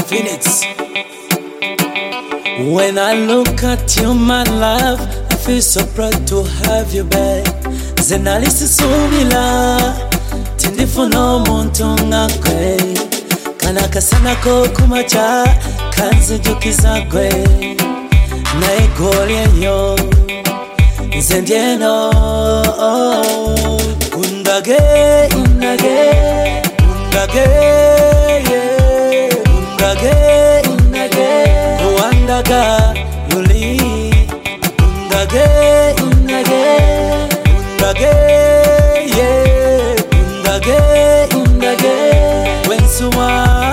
Phoenix. When I look at you, my love, I feel so proud to have you back. Zenalisi subila tindifuno muntu ngakwe kanaka sana ko kumacha kanzijukiza gwe na igolye yo nzendieno undage undage undage undage undage wandaga yuli undage undage undage undage wensuwa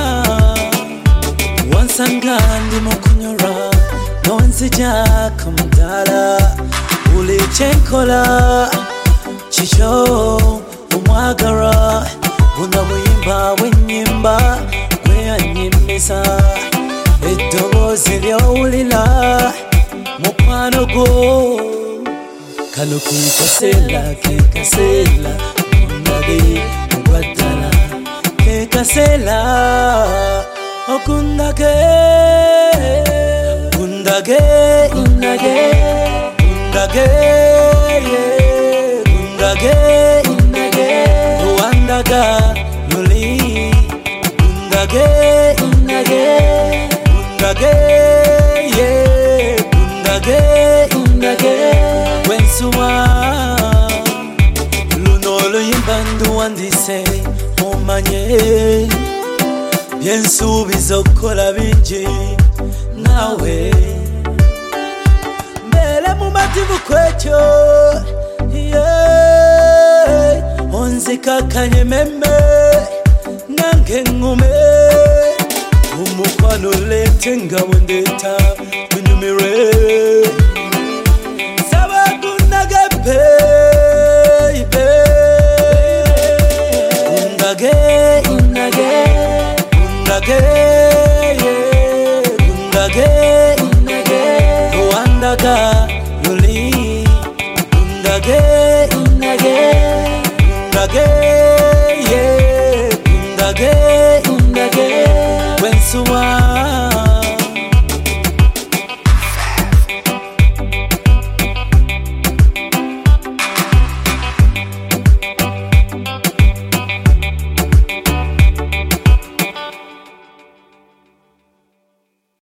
wansangandi mukunyura nonsija kumdala ulichenkola chicho umwagara unamuyimba wenyimba weyanyimisa edobozi lyowulila mukwano gwo kano kekasela kekasela undage mugwadala kekasela okundage undage undage undage undage undage wandaga luli undage undage undage undage undage wensuwa lunolo yimbandu wandise umanye byensubizo kola binji nawe mbele mumativu kwecyo onzikakanye meme nange ngume umukwano lete ngabo ndeta unyumire sabakundage baby undage undage undage undage undage wandaga yuli undage undage undage